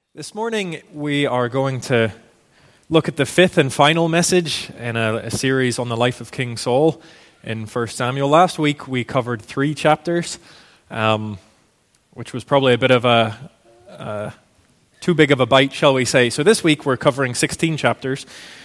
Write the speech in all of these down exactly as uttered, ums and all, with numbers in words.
This morning we are going to look at the fifth and final message in a, a series on the life of King Saul in First Samuel. Last week we covered three chapters, um, which was probably a bit of a, uh, too big of a bite, shall we say. So this week we're covering sixteen chapters.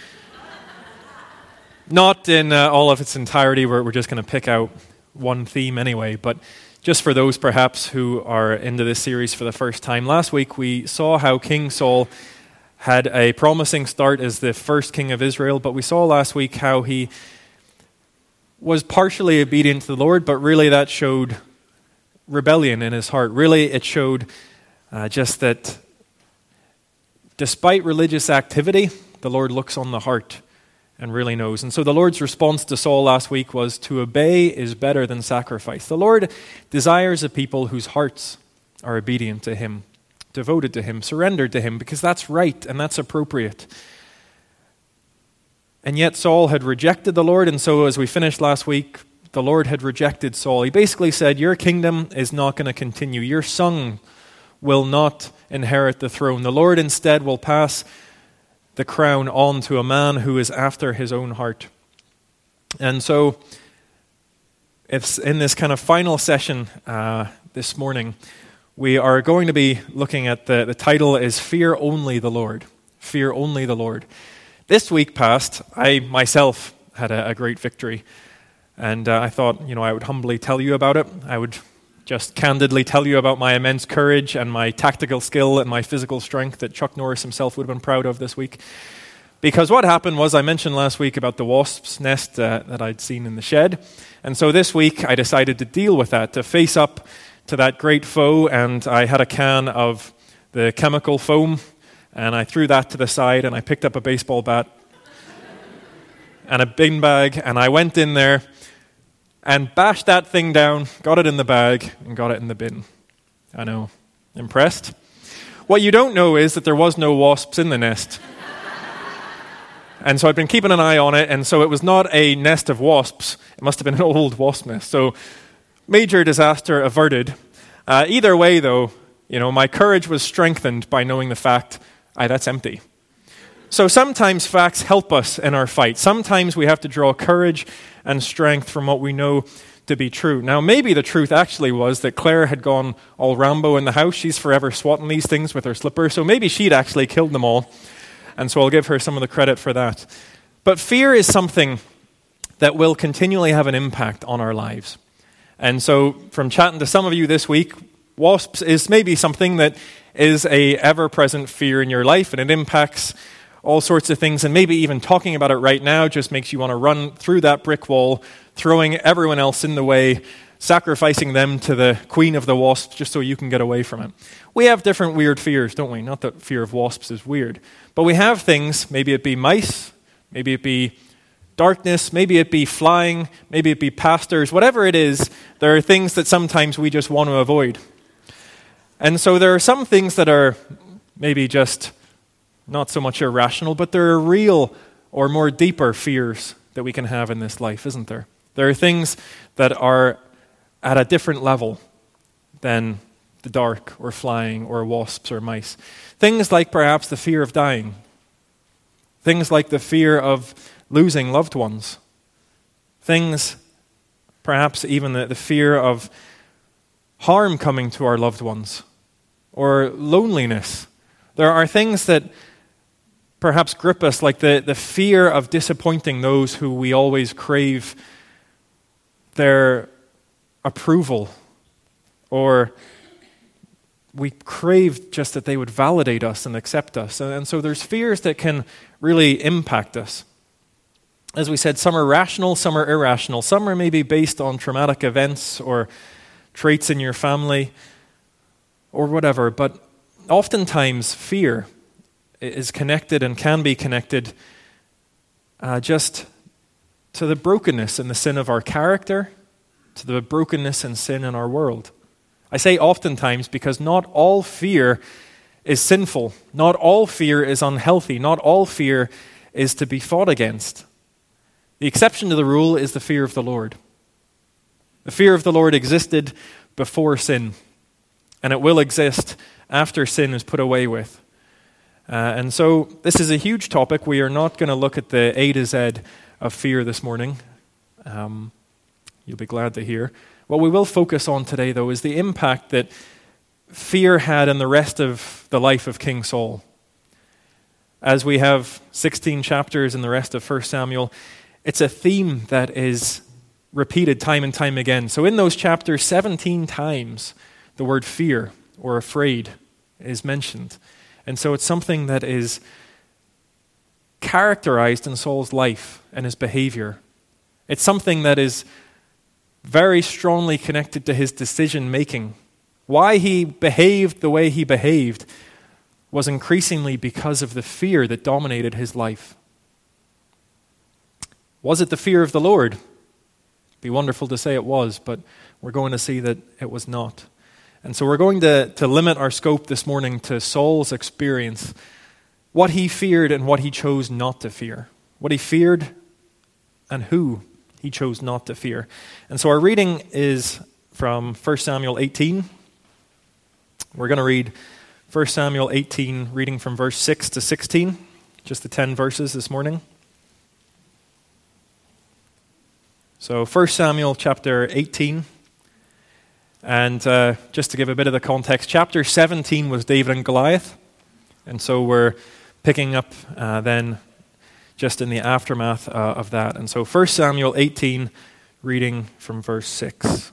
Not in uh, all of its entirety, we're, we're just going to pick out one theme anyway, but just for those perhaps who are into this series for the first time, last week we saw how King Saul had a promising start as the first king of Israel, but we saw last week how he was partially obedient to the Lord, but really that showed rebellion in his heart. Really it showed uh, just that despite religious activity, the Lord looks on the heart and really knows. And so the Lord's response to Saul last week was, to obey is better than sacrifice. The Lord desires a people whose hearts are obedient to Him, devoted to Him, surrendered to Him, because that's right and that's appropriate. And yet Saul had rejected the Lord, and so as we finished last week, the Lord had rejected Saul. He basically said, your kingdom is not going to continue. Your son will not inherit the throne. The Lord instead will pass the crown on to a man who is after his own heart. And so it's in this kind of final session uh, this morning, we are going to be looking at the, the title is Fear Only the Lord. Fear Only the Lord. This week past, I myself had a, a great victory. And uh, I thought, you know, I would humbly tell you about it. I would just candidly tell you about my immense courage and my tactical skill and my physical strength that Chuck Norris himself would have been proud of this week. Because what happened was, I mentioned last week about the wasp's nest uh, that I'd seen in the shed. And so this week I decided to deal with that, to face up to that great foe, and I had a can of the chemical foam, and I threw that to the side, and I picked up a baseball bat and a bin bag, and I went in there and bashed that thing down, got it in the bag, and got it in the bin. I know. Impressed? What you don't know is that there was no wasps in the nest. And so I've been keeping an eye on it, and so it was not a nest of wasps. It must have been an old wasp nest. So major disaster averted. Uh, either way, though, you know, my courage was strengthened by knowing the fact, aye, that's empty. So sometimes facts help us in our fight. Sometimes we have to draw courage and strength from what we know to be true. Now, maybe the truth actually was that Claire had gone all Rambo in the house. She's forever swatting these things with her slipper, so maybe she'd actually killed them all. And so I'll give her some of the credit for that. But fear is something that will continually have an impact on our lives. And so from chatting to some of you this week, wasps is maybe something that is a ever-present fear in your life, and it impacts all sorts of things, and maybe even talking about it right now just makes you want to run through that brick wall, throwing everyone else in the way, sacrificing them to the queen of the wasps just so you can get away from it. We have different weird fears, don't we? Not that fear of wasps is weird. But we have things, maybe it be mice, maybe it be darkness, maybe it be flying, maybe it be pastors, whatever it is, there are things that sometimes we just want to avoid. And so there are some things that are maybe just not so much irrational, but there are real or more deeper fears that we can have in this life, isn't there? There are things that are at a different level than the dark or flying or wasps or mice. Things like perhaps the fear of dying. Things like the fear of losing loved ones. Things, perhaps even the, the fear of harm coming to our loved ones or loneliness. There are things that perhaps grip us, like the, the fear of disappointing those who we always crave their approval, or we crave just that they would validate us and accept us. And, and so there's fears that can really impact us. As we said, some are rational, some are irrational. Some are maybe based on traumatic events or traits in your family or whatever, but oftentimes fear is connected and can be connected uh, just to the brokenness and the sin of our character, to the brokenness and sin in our world. I say oftentimes because not all fear is sinful. Not all fear is unhealthy. Not all fear is to be fought against. The exception to the rule is the fear of the Lord. The fear of the Lord existed before sin, and it will exist after sin is put away with. Uh, and so this is a huge topic. We are not going to look at the A to Z of fear this morning. Um, you'll be glad to hear. What we will focus on today, though, is the impact that fear had in the rest of the life of King Saul. As we have sixteen chapters in the rest of First Samuel, it's a theme that is repeated time and time again. So in those chapters, seventeen times the word fear or afraid is mentioned. And so it's something that is characterized in Saul's life and his behavior. It's something that is very strongly connected to his decision making. Why he behaved the way he behaved was increasingly because of the fear that dominated his life. Was it the fear of the Lord? It'd be wonderful to say it was, but we're going to see that it was not. And so we're going to, to limit our scope this morning to Saul's experience, what he feared and what he chose not to fear, what he feared and who he chose not to fear. And so our reading is from First Samuel eighteen. We're going to read First Samuel eighteen, reading from verse six to sixteen, just the ten verses this morning. So First Samuel chapter eighteen, and uh, just to give a bit of the context, chapter seventeen was David and Goliath, and so we're picking up uh, then just in the aftermath uh, of that. And so First Samuel eighteen, reading from verse six.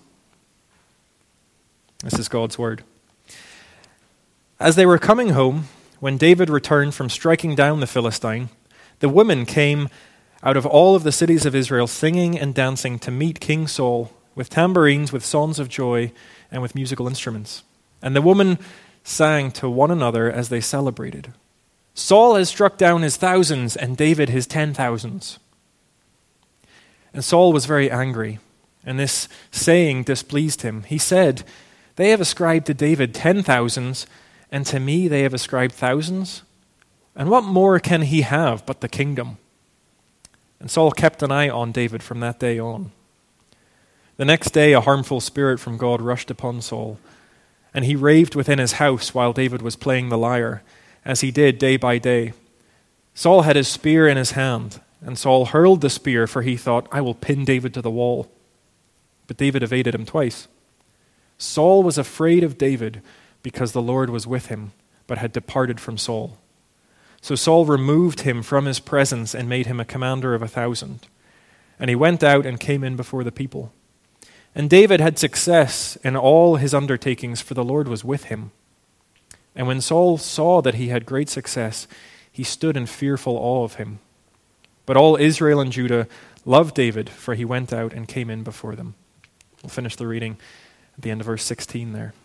This is God's word. As they were coming home, when David returned from striking down the Philistine, the women came out of all of the cities of Israel singing and dancing to meet King Saul with tambourines, with songs of joy, and with musical instruments. And the women sang to one another as they celebrated. Saul has struck down his thousands and David his ten thousands. And Saul was very angry, and this saying displeased him. He said, "They have ascribed to David ten thousands, and to me they have ascribed thousands. And what more can he have but the kingdom?" And Saul kept an eye on David from that day on. The next day a harmful spirit from God rushed upon Saul, and he raved within his house while David was playing the lyre, as he did day by day. Saul had his spear in his hand, and Saul hurled the spear, for he thought, "I will pin David to the wall." But David evaded him twice. Saul was afraid of David because the Lord was with him, but had departed from Saul. So Saul removed him from his presence and made him a commander of a thousand. And he went out and came in before the people. And David had success in all his undertakings, for the Lord was with him. And when Saul saw that he had great success, he stood in fearful awe of him. But all Israel and Judah loved David, for he went out and came in before them. We'll finish the reading at the end of verse sixteen there.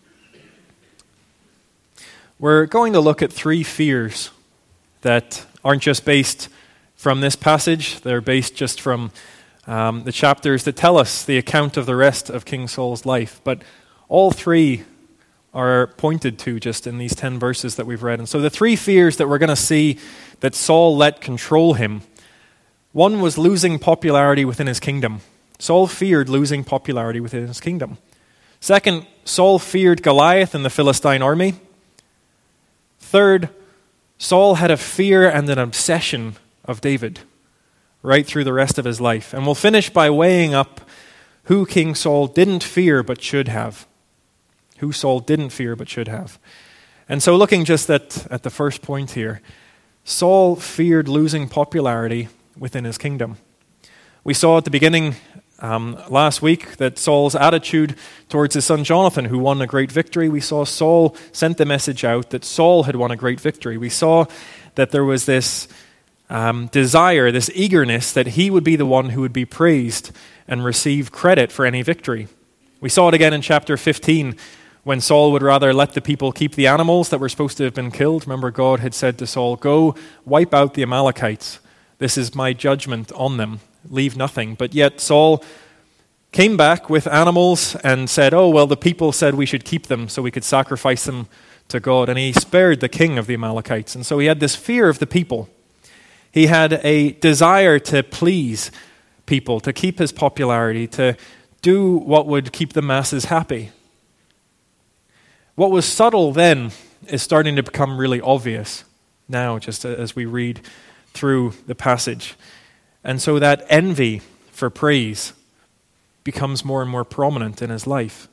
We're going to look at three fears that aren't just based from this passage. They're based just from um, the chapters that tell us the account of the rest of King Saul's life. But all three are pointed to just in these ten verses that we've read. And so the three fears that we're going to see that Saul let control him. One was losing popularity within his kingdom. Saul feared losing popularity within his kingdom. Second, Saul feared Goliath and the Philistine army. Third, Saul had a fear and an obsession of David right through the rest of his life. And we'll finish by weighing up who King Saul didn't fear but should have. Who Saul didn't fear but should have. And so looking just at, at the first point here, Saul feared losing popularity within his kingdom. We saw at the beginning Um, last week that Saul's attitude towards his son Jonathan, who won a great victory, we saw Saul sent the message out that Saul had won a great victory. We saw that there was this um, desire, this eagerness that he would be the one who would be praised and receive credit for any victory. We saw it again in chapter fifteen when Saul would rather let the people keep the animals that were supposed to have been killed. Remember, God had said to Saul, "Go wipe out the Amalekites. This is my judgment on them. Leave nothing." But yet Saul came back with animals and said, "Oh, well, the people said we should keep them so we could sacrifice them to God." And he spared the king of the Amalekites. And so he had this fear of the people. He had a desire to please people, to keep his popularity, to do what would keep the masses happy. What was subtle then is starting to become really obvious now, just as we read through the passage. And so that envy for praise becomes more and more prominent in his life.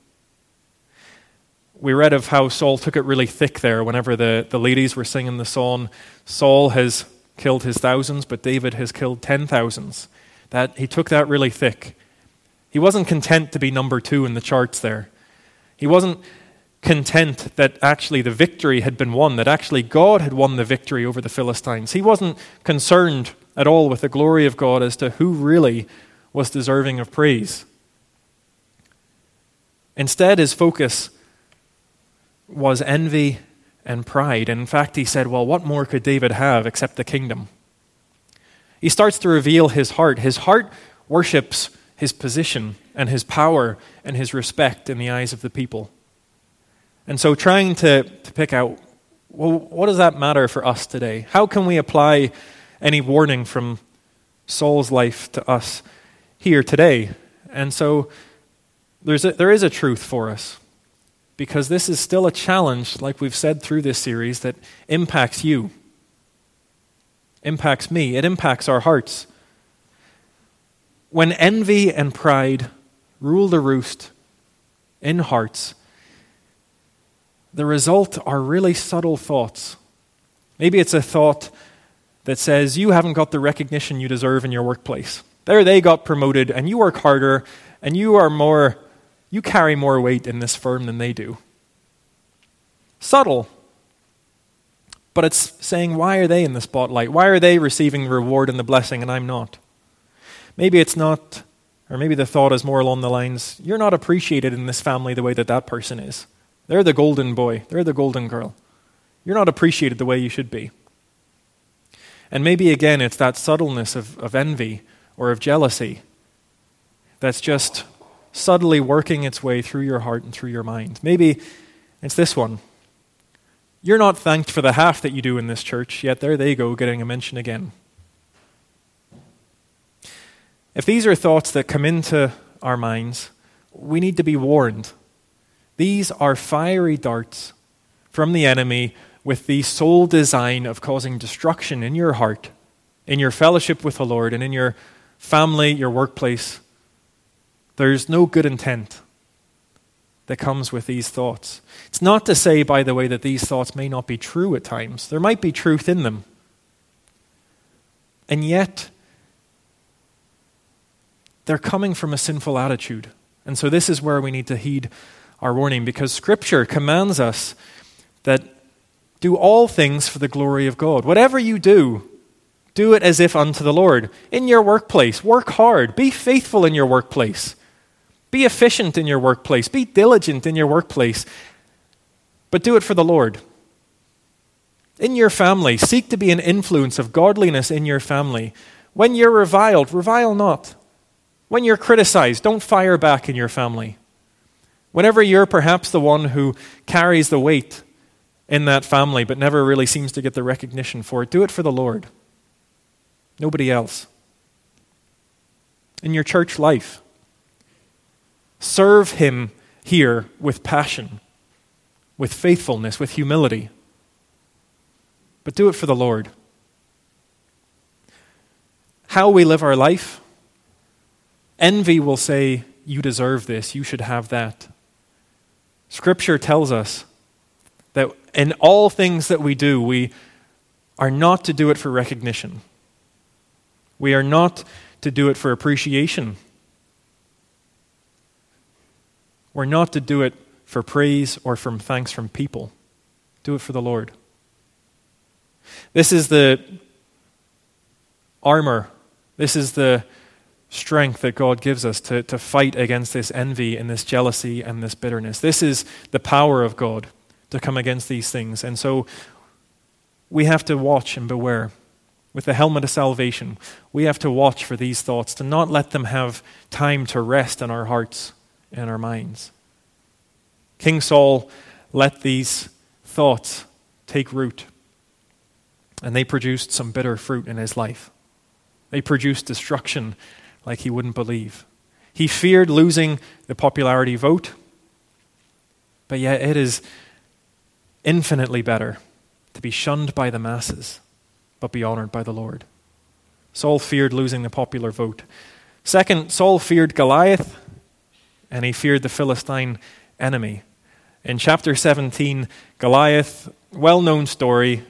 We read of how Saul took it really thick there whenever the, the ladies were singing the song, Saul has killed his thousands, but David has killed ten thousands. That he took that really thick. He wasn't content to be number two in the charts there. He wasn't content that actually the victory had been won, that actually God had won the victory over the Philistines. He wasn't concerned at all with the glory of God as to who really was deserving of praise. Instead, his focus was envy and pride. And in fact, he said, well, what more could David have except the kingdom? He starts to reveal his heart. His heart worships his position and his power and his respect in the eyes of the people. And so trying to, to pick out, well, what does that matter for us today? How can we apply any warning from Saul's life to us here today? And so there's a, there is a truth for us, because this is still a challenge, like we've said through this series, that impacts you, impacts me, it impacts our hearts. When envy and pride rule the roost in hearts, the result are really subtle thoughts. Maybe it's a thought that says, you haven't got the recognition you deserve in your workplace. There they got promoted, and you work harder, and you are more, you carry more weight in this firm than they do. Subtle. But it's saying, why are they in the spotlight? Why are they receiving the reward and the blessing and I'm not? Maybe it's not, or maybe the thought is more along the lines, you're not appreciated in this family the way that that person is. They're the golden boy. They're the golden girl. You're not appreciated the way you should be. And maybe again, it's that subtleness of, of envy or of jealousy that's just subtly working its way through your heart and through your mind. Maybe it's this one. You're not thanked for the half that you do in this church, yet there they go, getting a mention again. If these are thoughts that come into our minds, we need to be warned. These are fiery darts from the enemy with the sole design of causing destruction in your heart, in your fellowship with the Lord, and in your family, your workplace. There's no good intent that comes with these thoughts. It's not to say, by the way, that these thoughts may not be true at times. There might be truth in them. And yet, they're coming from a sinful attitude. And so this is where we need to heed our warning, because Scripture commands us that do all things for the glory of God. Whatever you do, do it as if unto the Lord. In your workplace, work hard. Be faithful in your workplace. Be efficient in your workplace. Be diligent in your workplace. But do it for the Lord. In your family, seek to be an influence of godliness in your family. When you're reviled, revile not. When you're criticized, don't fire back in your family. Whenever you're perhaps the one who carries the weight in that family but never really seems to get the recognition for it, do it for the Lord. Nobody else. In your church life, serve Him here with passion, with faithfulness, with humility. But do it for the Lord. How we live our life, envy will say, you deserve this, you should have that. Scripture tells us that in all things that we do, we are not to do it for recognition. We are not to do it for appreciation. We're not to do it for praise or from thanks from people. Do it for the Lord. This is the armor. This is the strength that God gives us to, to fight against this envy and this jealousy and this bitterness. This is the power of God to come against these things. And so we have to watch and beware. With the helmet of salvation, we have to watch for these thoughts, to not let them have time to rest in our hearts and our minds. King Saul let these thoughts take root, and they produced some bitter fruit in his life. They produced destruction like he wouldn't believe. He feared losing the popularity vote, but yet it is infinitely better to be shunned by the masses, but be honored by the Lord. Saul feared losing the popular vote. Second, Saul feared Goliath, and he feared the Philistine enemy. In chapter seventeen, Goliath, well-known story,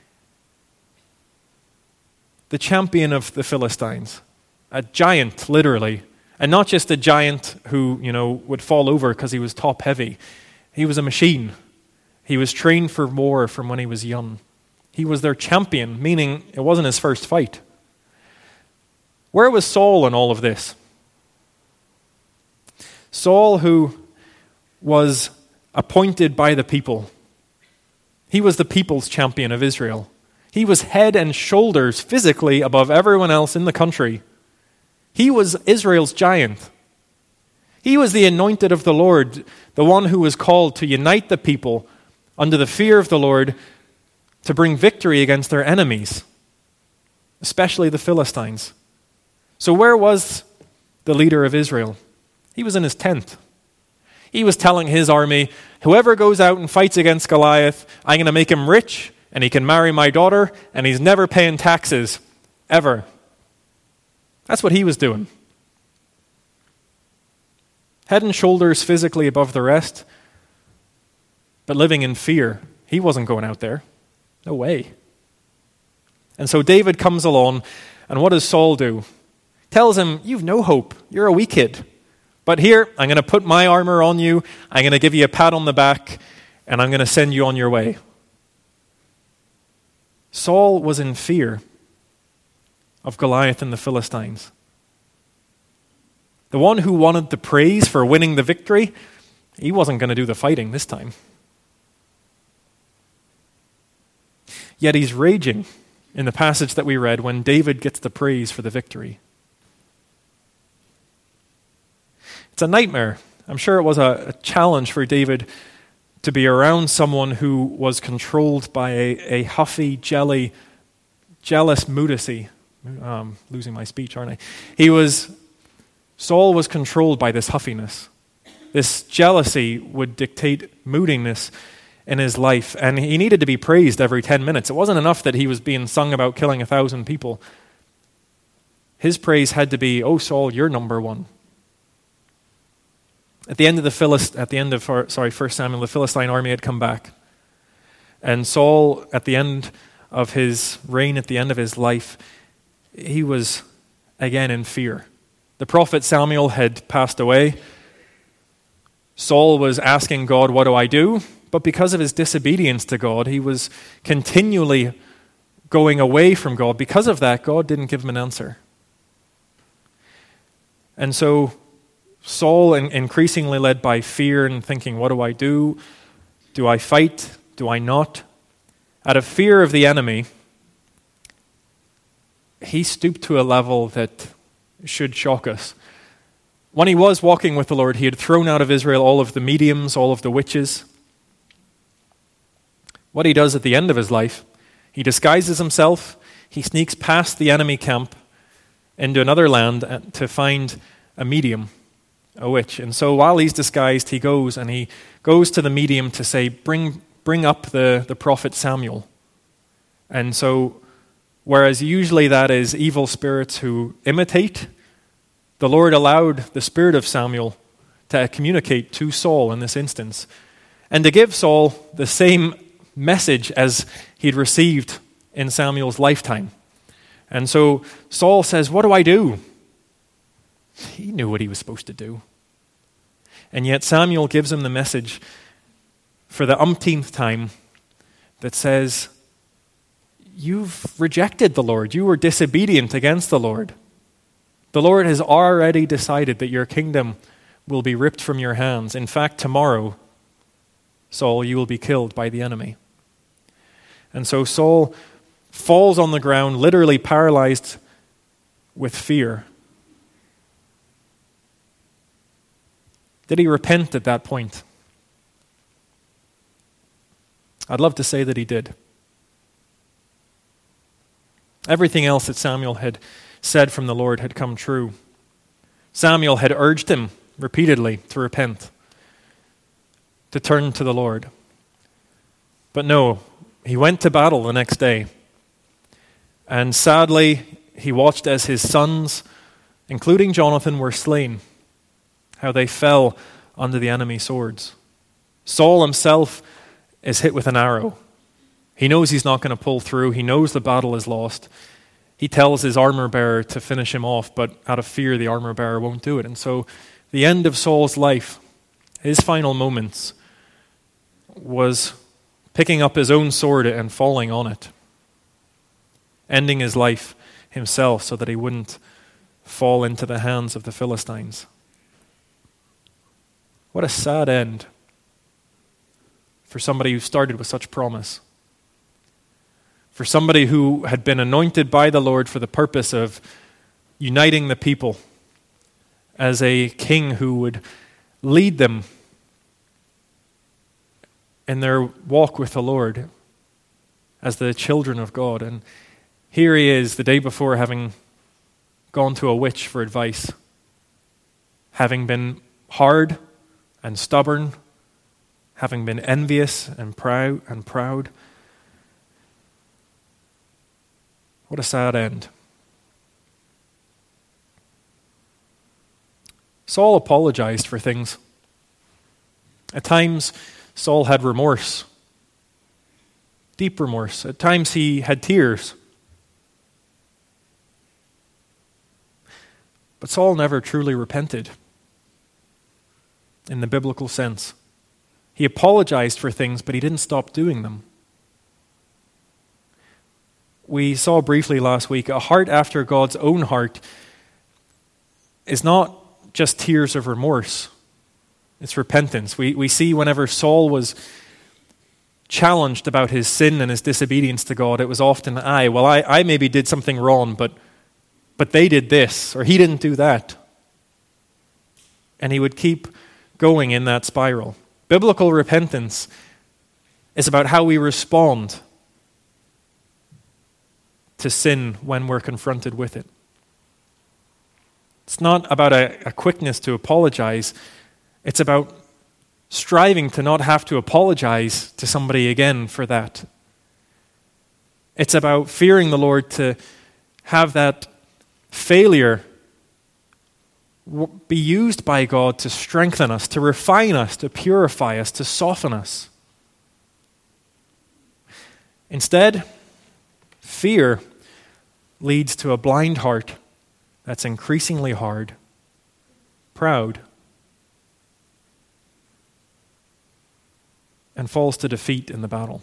the champion of the Philistines, a giant, literally, and not just a giant who, you know, would fall over because he was top-heavy. He was a machine. He was trained for war from when he was young. He was their champion, meaning it wasn't his first fight. Where was Saul in all of this? Saul, who was appointed by the people. He was the people's champion of Israel. He was head and shoulders physically above everyone else in the country. He was Israel's giant. He was the anointed of the Lord, the one who was called to unite the people under the fear of the Lord to bring victory against their enemies, especially the Philistines. So where was the leader of Israel? He was in his tent. He was telling his army, whoever goes out and fights against Goliath, I'm going to make him rich, and he can marry my daughter, and he's never paying taxes, ever. That's what he was doing. Head and shoulders physically above the rest, but living in fear. He wasn't going out there. No way. And so David comes along, and what does Saul do? Tells him, you've no hope. You're a wee kid. But here, I'm going to put my armor on you. I'm going to give you a pat on the back, and I'm going to send you on your way. Saul was in fear of Goliath and the Philistines. The one who wanted the praise for winning the victory, he wasn't going to do the fighting this time. Yet he's raging in the passage that we read when David gets the praise for the victory. It's a nightmare. I'm sure it was a, a challenge for David to be around someone who was controlled by a, a huffy, jelly, jealous Moodacy. Um, losing my speech, aren't I? He was, Saul was controlled by this huffiness. This jealousy would dictate moodiness in his life, and he needed to be praised every ten minutes. It wasn't enough that he was being sung about killing a thousand people. His praise had to be, oh Saul, you're number one. At the end of the Philist, at the end of sorry, First Samuel, the Philistine army had come back, and Saul, at the end of his reign, at the end of his life, he was again in fear. The prophet Samuel had passed away. Saul was asking God, "What do I do?" But because of his disobedience to God, he was continually going away from God. Because of that, God didn't give him an answer. And so Saul, increasingly led by fear and thinking, what do I do? Do I fight? Do I not? Out of fear of the enemy, he stooped to a level that should shock us. When he was walking with the Lord, he had thrown out of Israel all of the mediums, all of the witches. What he does at the end of his life, he disguises himself, he sneaks past the enemy camp into another land to find a medium, a witch. And so while he's disguised, he goes and he goes to the medium to say, bring bring up the, the prophet Samuel. And so, whereas usually that is evil spirits who imitate, the Lord allowed the spirit of Samuel to communicate to Saul in this instance, and to give Saul the same message as he'd received in Samuel's lifetime. And so Saul says, what do I do? He knew what he was supposed to do. And yet Samuel gives him the message for the umpteenth time that says, you've rejected the Lord. You were disobedient against the Lord. The Lord has already decided that your kingdom will be ripped from your hands. In fact, tomorrow, Saul, you will be killed by the enemy. And so Saul falls on the ground, literally paralyzed with fear. Did he repent at that point? I'd love to say that he did. Everything else that Samuel had said from the Lord had come true. Samuel had urged him repeatedly to repent, to turn to the Lord. But no, he went to battle the next day. And sadly, he watched as his sons, including Jonathan, were slain, how they fell under the enemy's swords. Saul himself is hit with an arrow. He knows he's not going to pull through. He knows the battle is lost. He tells his armor bearer to finish him off, but out of fear, the armor bearer won't do it. And so the end of Saul's life, his final moments, was picking up his own sword and falling on it, ending his life himself so that he wouldn't fall into the hands of the Philistines. What a sad end for somebody who started with such promise. For somebody who had been anointed by the Lord for the purpose of uniting the people as a king who would lead them in their walk with the Lord as the children of God. And here he is the day before, having gone to a witch for advice, having been hard and stubborn, having been envious and proud and proud. What a sad end. Saul apologized for things. At times, Saul had remorse, deep remorse. At times, he had tears. But Saul never truly repented in the biblical sense. He apologized for things, but he didn't stop doing them. We saw briefly last week, a heart after God's own heart is not just tears of remorse. It's repentance. We we see whenever Saul was challenged about his sin and his disobedience to God, it was often, I, well, I, I maybe did something wrong, but but they did this, or he didn't do that. And he would keep going in that spiral. Biblical repentance is about how we respond to sin when we're confronted with it. It's not about a, a quickness to apologize. It's about striving to not have to apologize to somebody again for that. It's about fearing the Lord to have that failure be used by God to strengthen us, to refine us, to purify us, to soften us. Instead, fear leads to a blind heart that's increasingly hard, proud, and falls to defeat in the battle.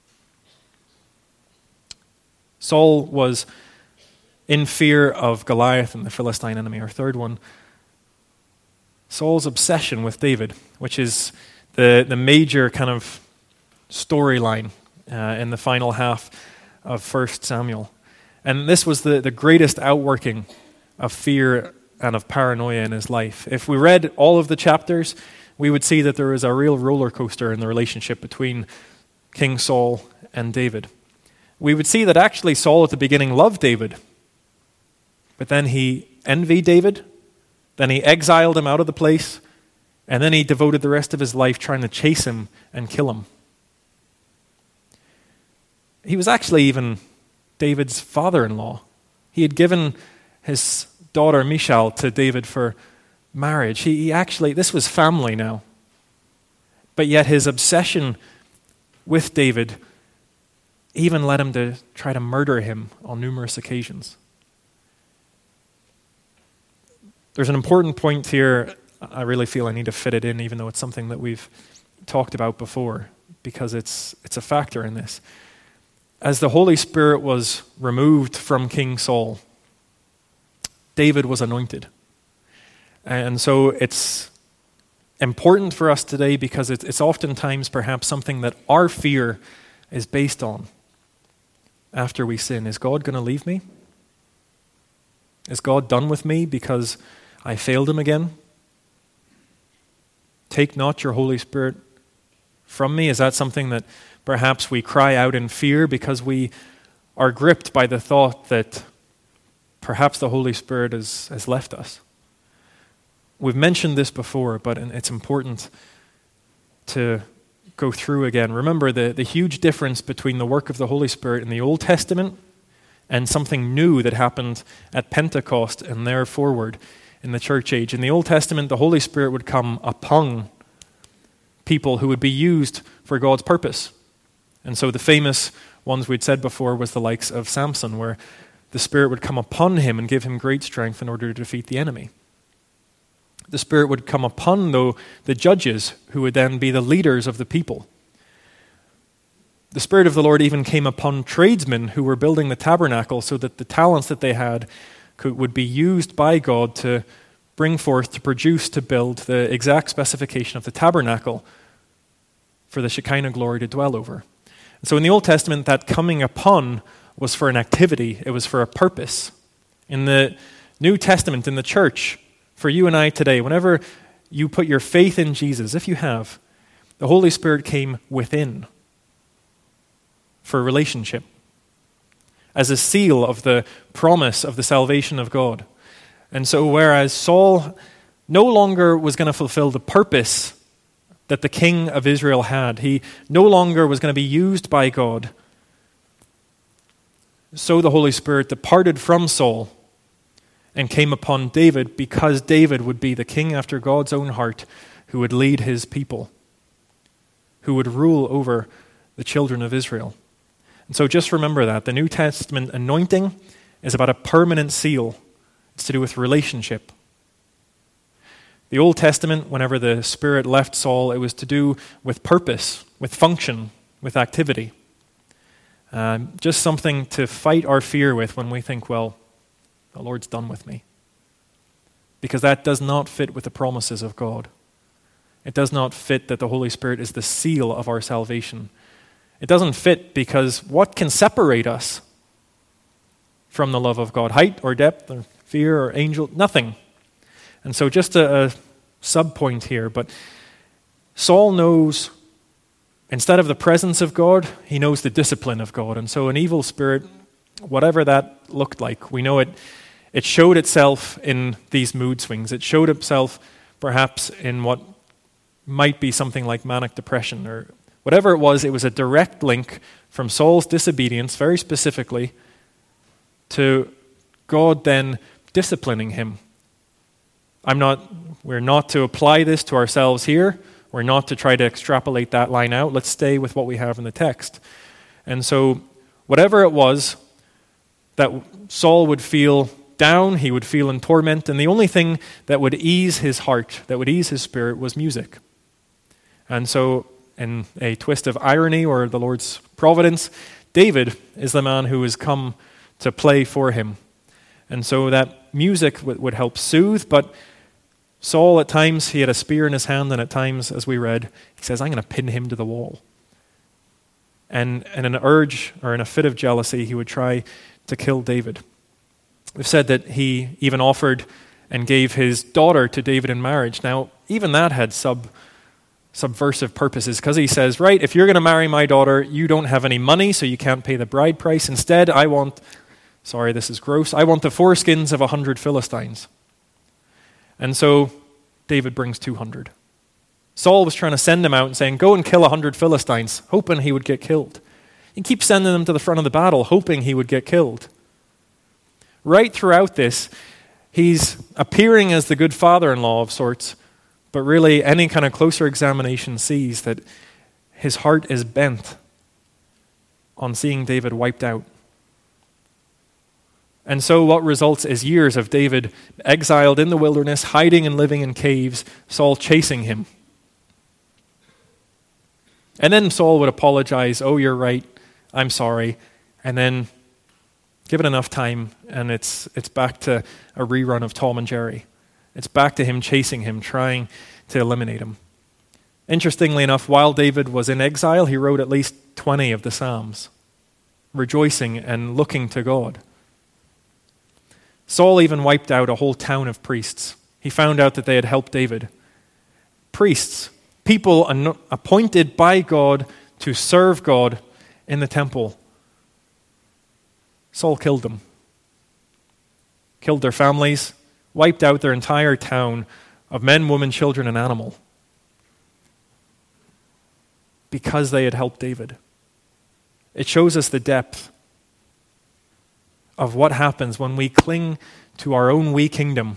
Saul was in fear of Goliath and the Philistine enemy. Our third one, Saul's obsession with David, which is the, the major kind of storyline uh, in the final half of First Samuel. And this was the, the greatest outworking of fear and of paranoia in his life. If we read all of the chapters, we would see that there was a real roller coaster in the relationship between King Saul and David. We would see that actually Saul at the beginning loved David, but then he envied David, then he exiled him out of the place, and then he devoted the rest of his life trying to chase him and kill him. He was actually even David's father-in-law. He had given his daughter Michal to David for marriage. He, he actually, this was family now. But yet his obsession with David even led him to try to murder him on numerous occasions. There's an important point here. I really feel I need to fit it in, even though it's something that we've talked about before, because it's it's a factor in this. As the Holy Spirit was removed from King Saul, David was anointed. And so it's important for us today because it's, it's oftentimes perhaps something that our fear is based on after we sin. Is God going to leave me? Is God done with me because I failed him again? Take not your Holy Spirit from me. Is that something that perhaps we cry out in fear because we are gripped by the thought that perhaps the Holy Spirit has, has left us? We've mentioned this before, but it's important to go through again. Remember the, the huge difference between the work of the Holy Spirit in the Old Testament and something new that happened at Pentecost and there forward in the church age. In the Old Testament, the Holy Spirit would come upon people who would be used for God's purpose. And so the famous ones we'd said before was the likes of Samson, where the Spirit would come upon him and give him great strength in order to defeat the enemy. The Spirit would come upon, though, the judges, who would then be the leaders of the people. The Spirit of the Lord even came upon tradesmen who were building the tabernacle so that the talents that they had could, would be used by God to bring forth, to produce, to build the exact specification of the tabernacle for the Shekinah glory to dwell over. And so in the Old Testament, that coming upon was for an activity. It was for a purpose. In the New Testament, in the church, for you and I today, whenever you put your faith in Jesus, if you have, the Holy Spirit came within for a relationship, as a seal of the promise of the salvation of God. And so whereas Saul no longer was going to fulfill the purpose that the king of Israel had, he no longer was going to be used by God, so the Holy Spirit departed from Saul and came upon David, because David would be the king after God's own heart who would lead his people, who would rule over the children of Israel. And so just remember that. The New Testament anointing is about a permanent seal. It's to do with relationship. The Old Testament, whenever the Spirit left Saul, it was to do with purpose, with function, with activity. Um, just something to fight our fear with when we think, well, the Lord's done with me. Because that does not fit with the promises of God. It does not fit that the Holy Spirit is the seal of our salvation. It doesn't fit because what can separate us from the love of God? Height or depth or fear or angel? Nothing. And so just a, a sub-point here, but Saul knows, instead of the presence of God, he knows the discipline of God. And so an evil spirit, whatever that looked like, we know it It showed itself in these mood swings. It showed itself perhaps in what might be something like manic depression or whatever it was. It was a direct link from Saul's disobedience, very specifically, to God then disciplining him. I'm not, we're not to apply this to ourselves here. We're not to try to extrapolate that line out. Let's stay with what we have in the text. And so whatever it was that Saul would feel down, he would feel in torment, and the only thing that would ease his heart, that would ease his spirit, was music. And so, in a twist of irony or the Lord's providence, David is the man who has come to play for him. And so that music w- would help soothe, but Saul, at times, he had a spear in his hand, and at times, as we read, he says, I'm going to pin him to the wall. And in an urge, or in a fit of jealousy, he would try to kill David. We've said that he even offered and gave his daughter to David in marriage. Now, even that had sub subversive purposes, because he says, right, if you're going to marry my daughter, you don't have any money, so you can't pay the bride price. Instead, I want, sorry, this is gross, I want the foreskins of a hundred Philistines. And so David brings two hundred. Saul was trying to send him out and saying, go and kill a hundred Philistines, hoping he would get killed. He keeps sending them to the front of the battle, hoping he would get killed. Right throughout this, he's appearing as the good father-in-law of sorts, but really any kind of closer examination sees that his heart is bent on seeing David wiped out. And so what results is years of David exiled in the wilderness, hiding and living in caves, Saul chasing him. And then Saul would apologize, oh, you're right, I'm sorry, and then give it enough time, and it's it's back to a rerun of Tom and Jerry. It's back to him chasing him, trying to eliminate him. Interestingly enough, while David was in exile, he wrote at least twenty of the Psalms, rejoicing and looking to God. Saul even wiped out a whole town of priests. He found out that they had helped David. Priests, people appointed by God to serve God in the temple. Saul killed them, killed their families, wiped out their entire town of men, women, children, and animal. because they had helped David. It shows us the depth of what happens when we cling to our own wee kingdom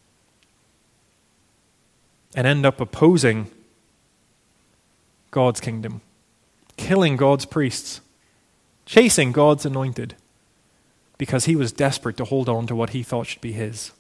and end up opposing God's kingdom, killing God's priests, chasing God's anointed, because he was desperate to hold on to what he thought should be his.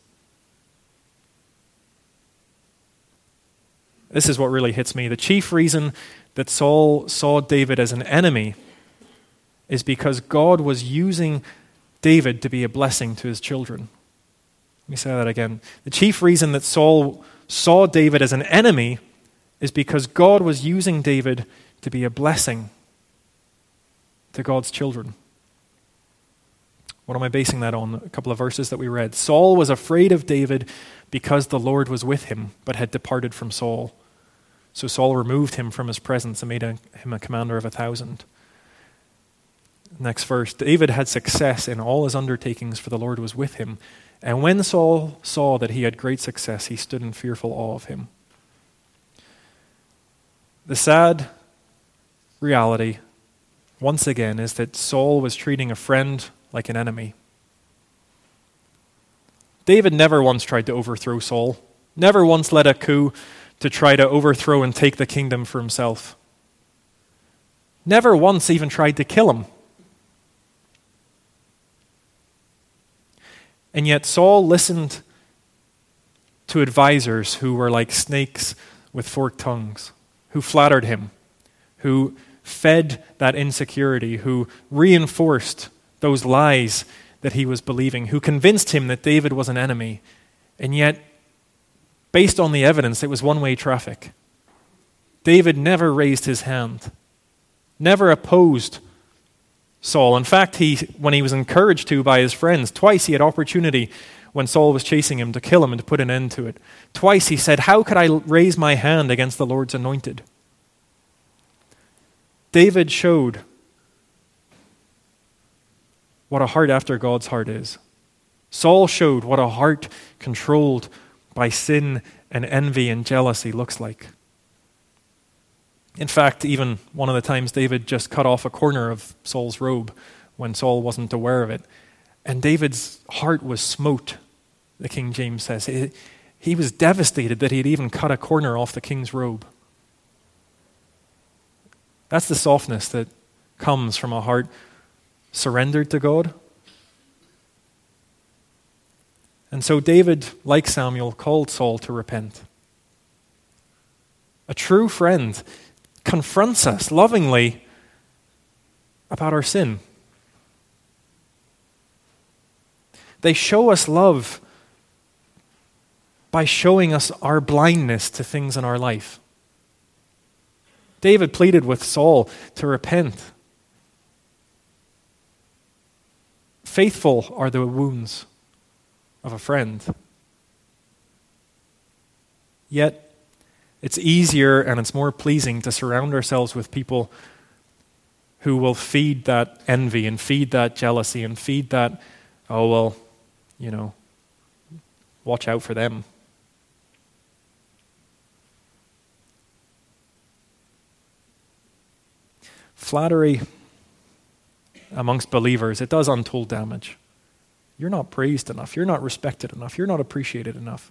This is what really hits me. The chief reason that Saul saw David as an enemy is because God was using David to be a blessing to his children. Let me say that again. The chief reason that Saul saw David as an enemy is because God was using David to be a blessing to God's children. What am I basing that on? A couple of verses that we read. Saul was afraid of David because the Lord was with him, but had departed from Saul. So Saul removed him from his presence and made a, him a commander of a thousand. Next verse. David had success in all his undertakings, for the Lord was with him. And when Saul saw that he had great success, he stood in fearful awe of him. The sad reality, once again, is that Saul was treating a friend like an enemy. David never once tried to overthrow Saul, never once led a coup to try to overthrow and take the kingdom for himself. Never once even tried to kill him. And yet Saul listened to advisors who were like snakes with forked tongues, who flattered him, who fed that insecurity, who reinforced those lies that he was believing, who convinced him that David was an enemy. And yet, based on the evidence, it was one-way traffic. David never raised his hand, never opposed Saul. In fact, he, when he was encouraged to by his friends, twice he had opportunity when Saul was chasing him to kill him and to put an end to it. Twice he said, "How could I raise my hand against the Lord's anointed?" David showed what a heart after God's heart is. Saul showed what a heart controlled by sin and envy and jealousy looks like. In fact, even one of the times David just cut off a corner of Saul's robe when Saul wasn't aware of it. And David's heart was smote, the King James says. He, he was devastated that he had even cut a corner off the king's robe. That's the softness that comes from a heart surrendered to God. And so David, like Samuel, called Saul to repent. A true friend confronts us lovingly about our sin. They show us love by showing us our blindness to things in our life. David pleaded with Saul to repent. Faithful are the wounds of a friend. Yet, it's easier and it's more pleasing to surround ourselves with people who will feed that envy and feed that jealousy and feed that, oh, well, you know, watch out for them. Flattery amongst believers, it does untold damage. You're not praised enough. You're not respected enough. You're not appreciated enough.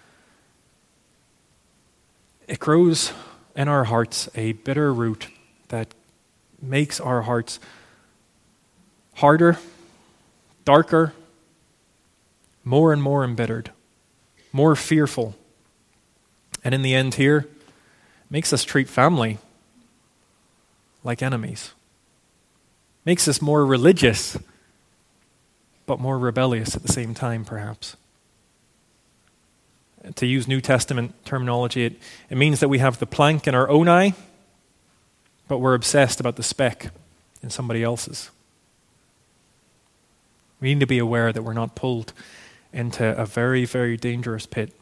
It grows in our hearts a bitter root that makes our hearts harder, darker, more and more embittered, more fearful. And in the end here, makes us treat family like enemies. Makes us more religious, but more rebellious at the same time, perhaps. To use New Testament terminology, it, it means that we have the plank in our own eye, but we're obsessed about the speck in somebody else's. We need to be aware that we're not pulled into a very, very dangerous pit.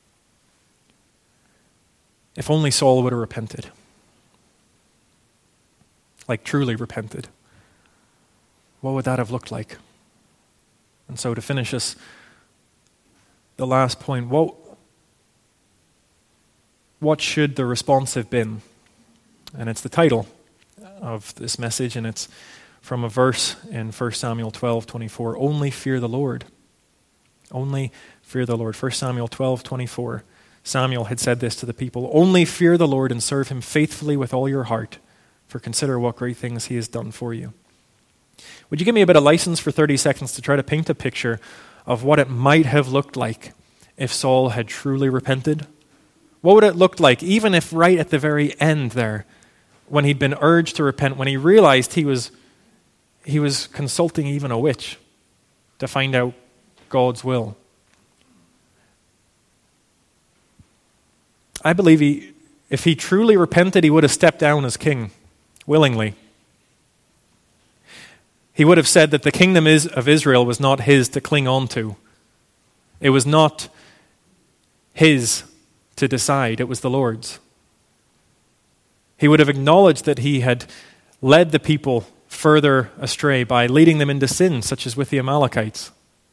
If only Saul would have repented. Like truly repented. What would that have looked like? And so to finish us, the last point, what, what should the response have been? And it's the title. of this message, and it's from a verse in First Samuel twelve twenty-four. Only fear the Lord. Only fear the Lord. First Samuel twelve twenty-four. Samuel had said this to the people. Only fear the Lord and serve him faithfully with all your heart, for consider what great things he has done for you. Would you give me a bit of license for thirty seconds to try to paint a picture of what it might have looked like if Saul had truly repented? What would it look like, even if right at the very end there, when he'd been urged to repent, when he realized he was he was consulting even a witch to find out God's will? I believe he, if he truly repented, he would have stepped down as king willingly. He would have said that the kingdom is, of Israel was not his to cling on to. It was not his to decide. It was the Lord's. He would have acknowledged that he had led the people further astray by leading them into sin, such as with the Amalekites.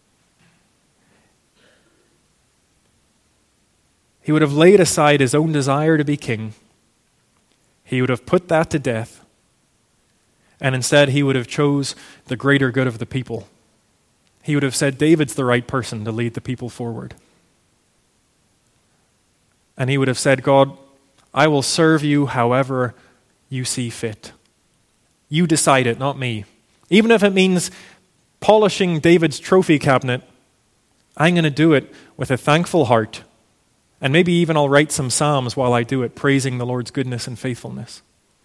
He would have laid aside his own desire to be king. He would have put that to death. And instead he would have chose the greater good of the people. He would have said, David's the right person to lead the people forward. And he would have said, God, I will serve you however you see fit. You decide it, not me. Even if it means polishing David's trophy cabinet, I'm going to do it with a thankful heart. And maybe even I'll write some psalms while I do it, praising the Lord's goodness and faithfulness.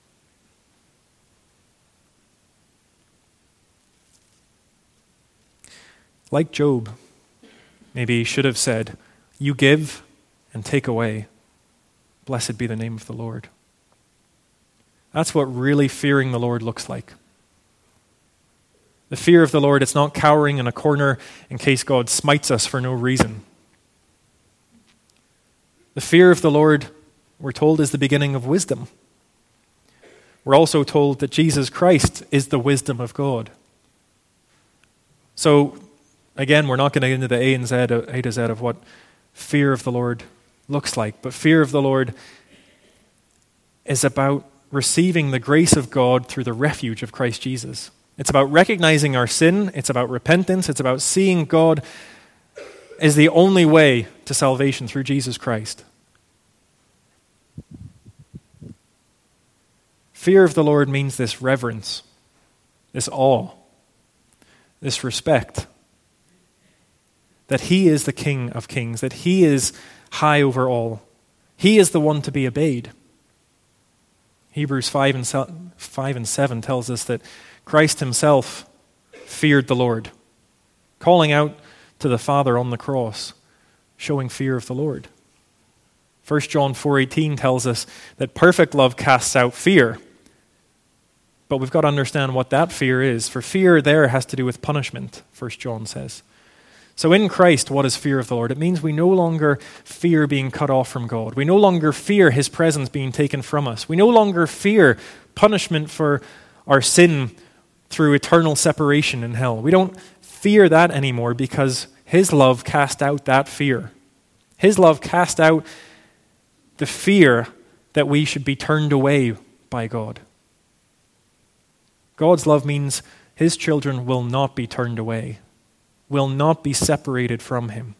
Like Job, maybe he should have said, you give and take away. Blessed be the name of the Lord. That's what really fearing the Lord looks like. The fear of the Lord, it's not cowering in a corner in case God smites us for no reason. The fear of the Lord, we're told, is the beginning of wisdom. We're also told that Jesus Christ is the wisdom of God. So, again, we're not going to get into the A and Z, A to Z of what fear of the Lord looks like. But fear of the Lord is about receiving the grace of God through the refuge of Christ Jesus. It's about recognizing our sin. It's about repentance. It's about seeing God as the only way to salvation through Jesus Christ. Fear of the Lord means this reverence, this awe, this respect. That he is the King of kings, that he is high over all. He is the one to be obeyed. Hebrews five and seven tells us that Christ himself feared the Lord, calling out to the Father on the cross, showing fear of the Lord. First John four eighteen tells us that perfect love casts out fear. But we've got to understand what that fear is. For fear there has to do with punishment, First John says. So in Christ, what is fear of the Lord? It means we no longer fear being cut off from God. We no longer fear his presence being taken from us. We no longer fear punishment for our sin through eternal separation in hell. We don't fear that anymore because his love cast out that fear. His love cast out the fear that we should be turned away by God. God's love means his children will not be turned away, will not be separated from him.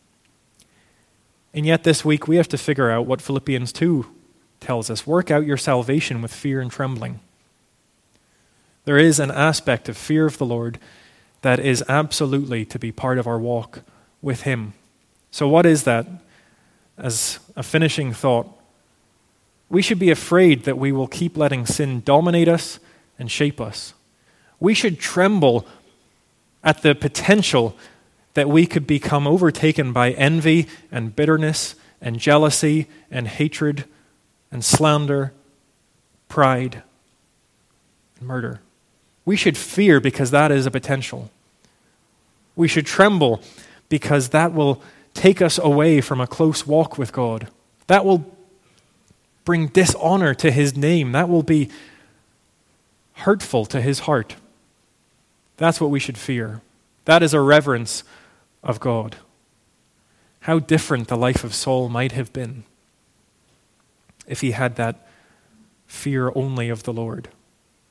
And yet this week we have to figure out what Philippians two tells us. Work out your salvation with fear and trembling. There is an aspect of fear of the Lord that is absolutely to be part of our walk with him. So what is that? As a finishing thought, we should be afraid that we will keep letting sin dominate us and shape us. We should tremble at the potential that we could become overtaken by envy and bitterness and jealousy and hatred and slander, pride, and murder. We should fear because that is a potential. We should tremble because that will take us away from a close walk with God. That will bring dishonor to his name. That will be hurtful to his heart. That's what we should fear. That is a reverence of God. How different the life of Saul might have been if he had that fear only of the Lord.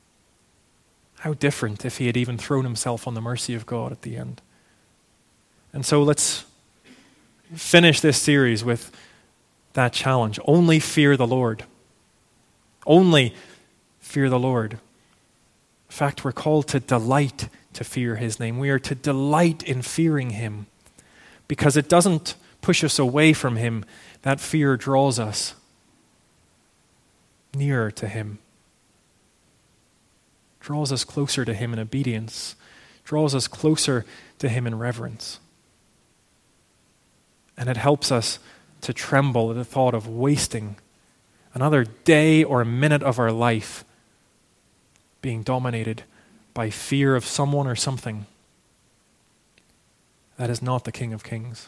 How different if he had even thrown himself on the mercy of God at the end. And so let's finish this series with that challenge. Only fear the Lord. Only fear the Lord. In fact, we're called to delight to fear his name. We are to delight in fearing him because it doesn't push us away from him. That fear draws us nearer to him, draws us closer to him in obedience, draws us closer to him in reverence. And it helps us to tremble at the thought of wasting another day or minute of our life being dominated by fear of someone or something that is not the King of Kings.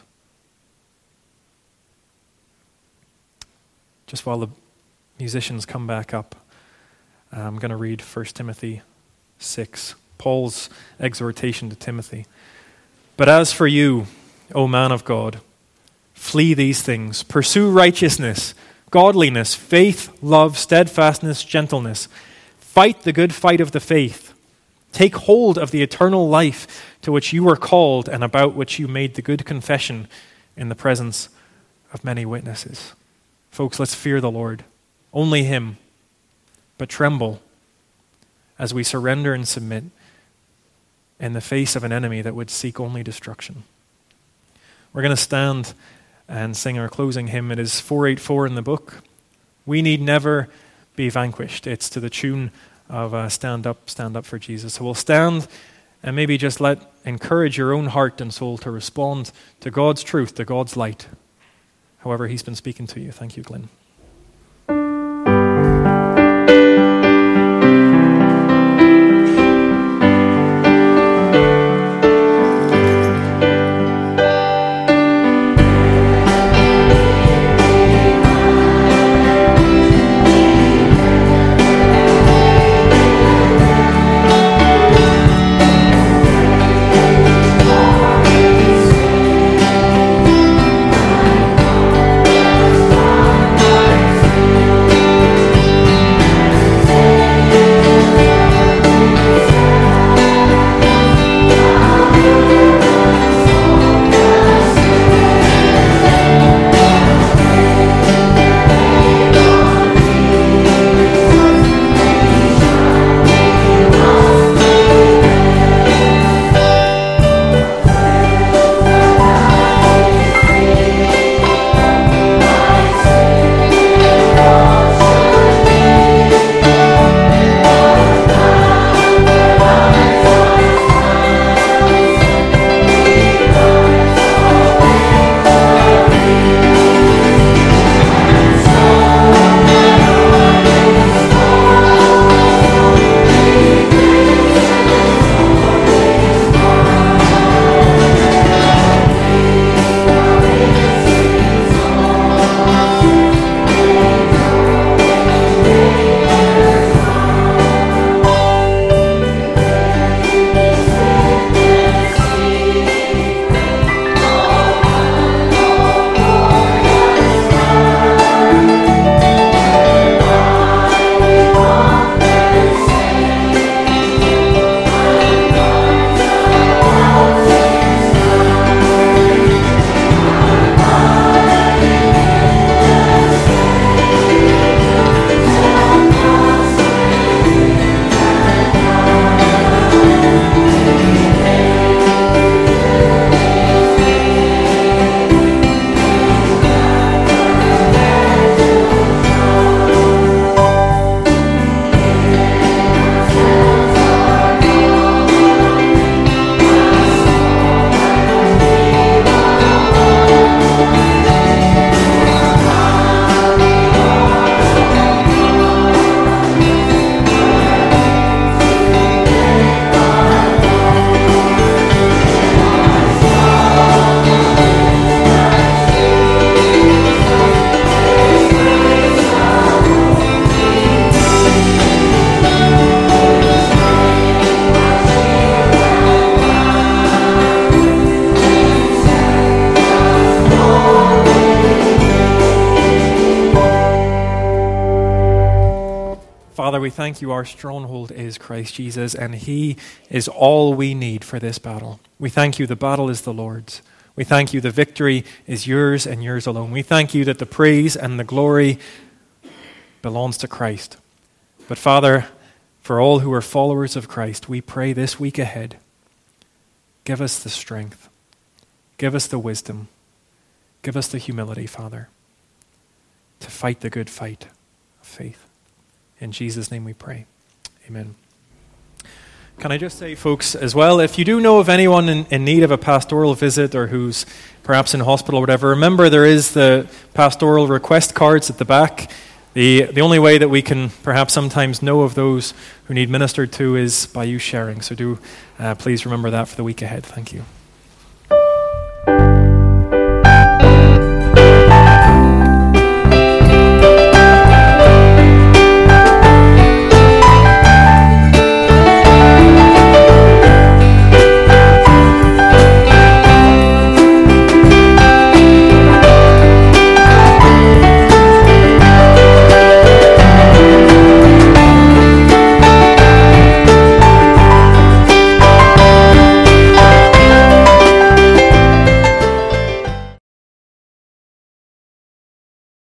Just while the musicians come back up, I'm going to read First Timothy six, Paul's exhortation to Timothy. But as for you, O man of God, flee these things. Pursue righteousness, godliness, faith, love, steadfastness, gentleness. Fight the good fight of the faith. Take hold of the eternal life to which you were called and about which you made the good confession in the presence of many witnesses. Folks, let's fear the Lord. Only him. But tremble as we surrender and submit in the face of an enemy that would seek only destruction. We're going to stand and sing our closing hymn. It is four eighty-four in the book. We need never be vanquished. It's to the tune of uh, Stand Up, Stand Up for Jesus. So we'll stand and maybe just let encourage your own heart and soul to respond to God's truth, to God's light, however he's been speaking to you. Thank you, Glenn. Thank we thank you. Our stronghold is Christ Jesus, and he is all we need for this battle. We thank you. The battle is the Lord's. We thank you. The victory is yours and yours alone. We thank you that the praise and the glory belongs to Christ. But Father, for all who are followers of Christ, we pray this week ahead, give us the strength, give us the wisdom, give us the humility, Father, to fight the good fight of faith. In Jesus' name we pray. Amen. Can I just say, folks, as well, if you do know of anyone in, in need of a pastoral visit or who's perhaps in hospital or whatever, remember there is the pastoral request cards at the back. The, the only way that we can perhaps sometimes know of those who need ministered to is by you sharing. So do uh, please remember that for the week ahead. Thank you.